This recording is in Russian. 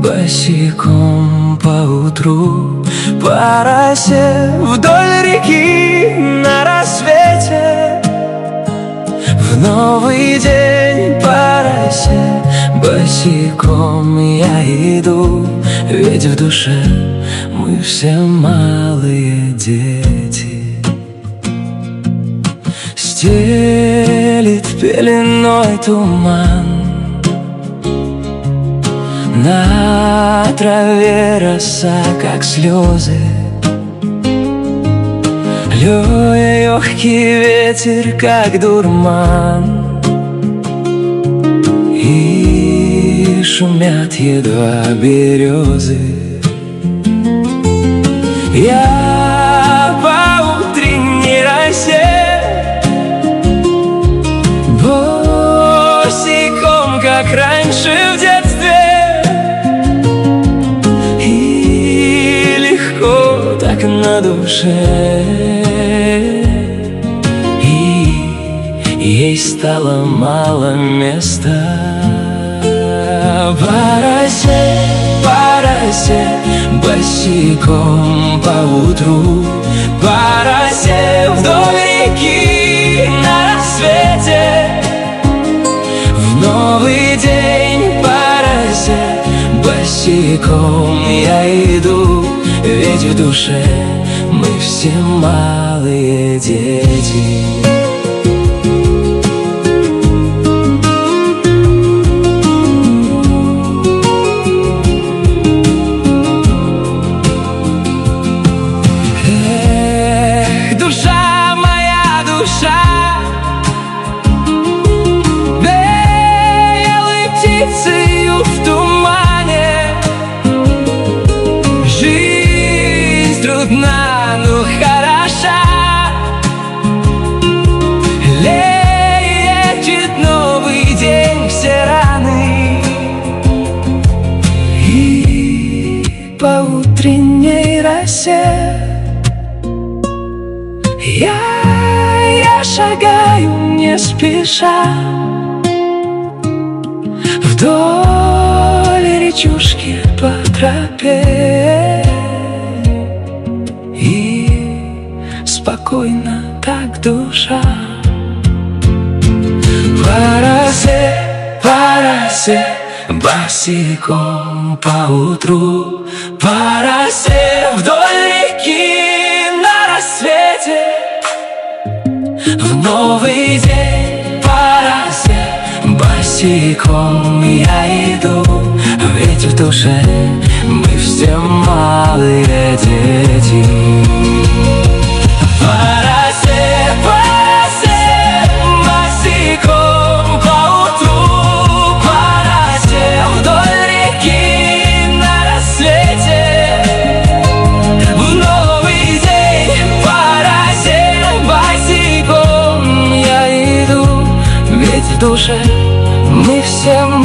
босиком поутру по росе вдоль реки на рассвете. В новый день по росе босиком я иду, ведь в душе мы все малые дети. Стелит пеленой туман, на траве роса, как слезы. Легкий ветер, как дурман, и шумят едва березы. Я по утренней росе босиком, как раньше в детстве, и легко так на душе, и ей стало мало места. По росе босиком поутру, по росе вдоль реки на рассвете. В новый день по росе босиком я иду, ведь в душе мы все малые дети. В тумане жизнь трудна, но хороша. Лечит новый день все раны, и по утренней росе я шагаю не спеша вдоль речушки по тропе, и спокойно так душа. По росе босиком поутру, по росе вдоль реки на рассвете. В новый день по росе босиком я иду, ведь в душе мы все малые дети. По росе босиком поутру, по росе вдоль реки на рассвете. В новый день по росе босиком я иду, ведь в душе мы все